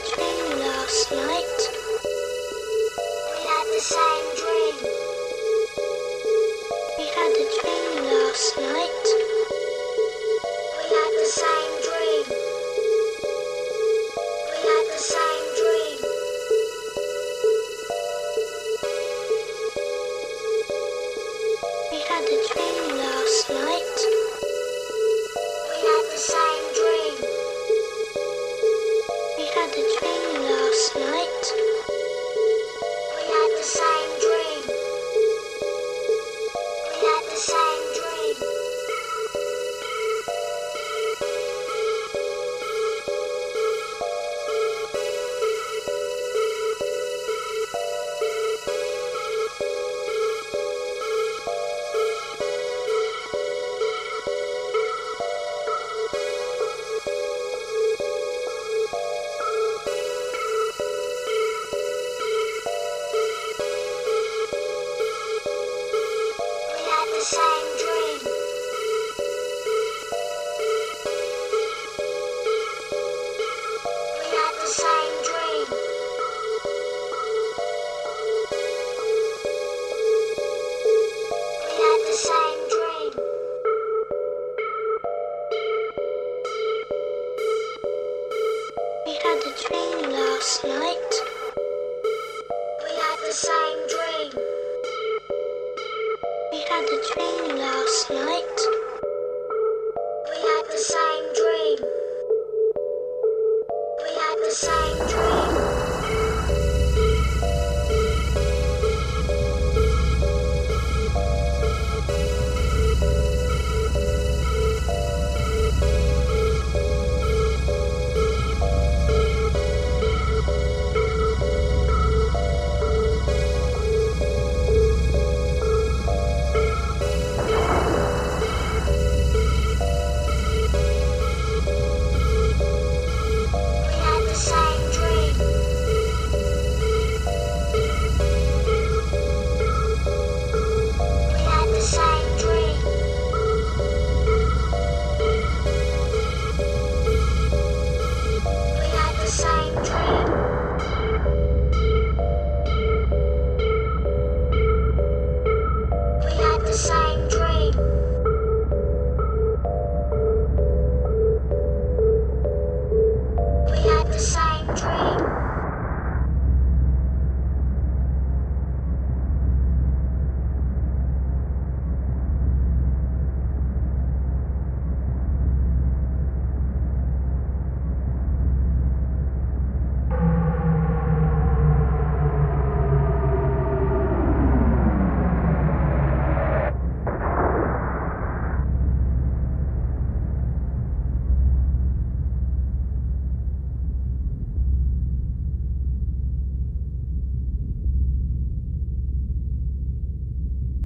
dream last night. We had the same dream. We had a dream last night. We had the same dream. We had the same dream. We had a dream last night. We had the same dream. We had a dream last night. We had the same dream. We had the same dream. We had the same dream. We had the same dream. We had the same dream. We had a dream last night. We had the same dream. We had a dream last night. We had the same dream. We had the same dream.